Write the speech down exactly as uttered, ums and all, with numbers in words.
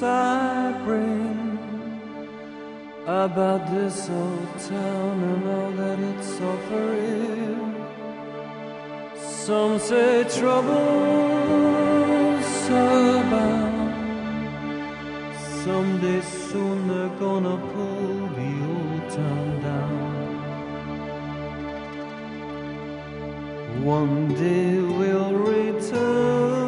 I bring about this old town and all that it's offering. Some say troubles are bound. Someday soon they're gonna pull the old town down. One day we'll return